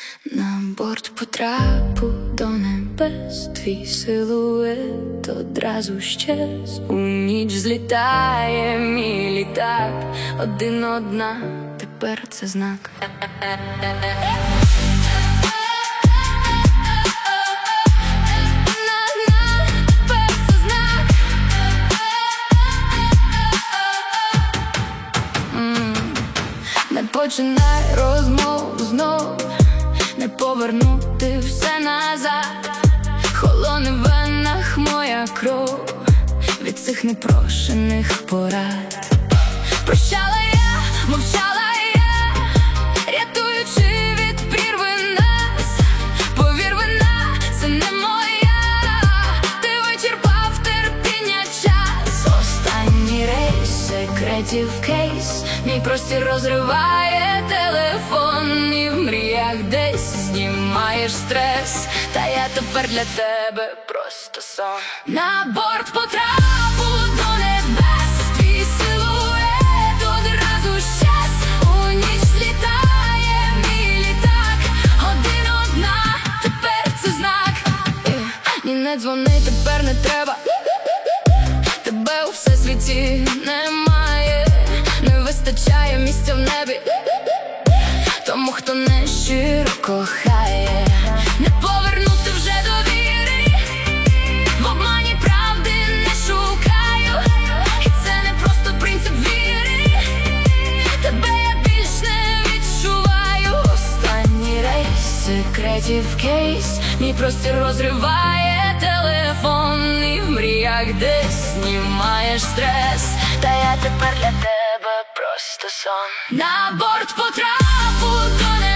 На борт потрапу до небес, твій силует одразу щез. У ніч злітає мій літак, один одна, тепер це знак. Не починай розмову знов, не повернути все назад. Холоне в венах моя кров від цих непрошених порад. Прощала я, мовчала я, рятуючи від прірви нас. Повір, вина це не моя, ти вичерпав терпіння час. Останній рейс, секретів кейс, мій простір розриває телефон. І в мріях десь знімаєш стрес, та я тепер для тебе просто сон. На борт потрапу до небес, твій силует одразу щез. У ніч злітає мій літак, один одна, тепер це знак. Ні, не дзвони, тепер не треба, тебе у всесвіті немає. Не вистачає місця в небі тому, хто не щиро кохає. Не повернути вже довіри, в обмані правди не шукаю. І це не просто принцип віри, тебе я більш не відчуваю. Останній рейс, секретів кейс, мій простір розриває телефон. І в мріях десь знімаєш стрес, та я тепер для тебе просто сон. На борт потрапу до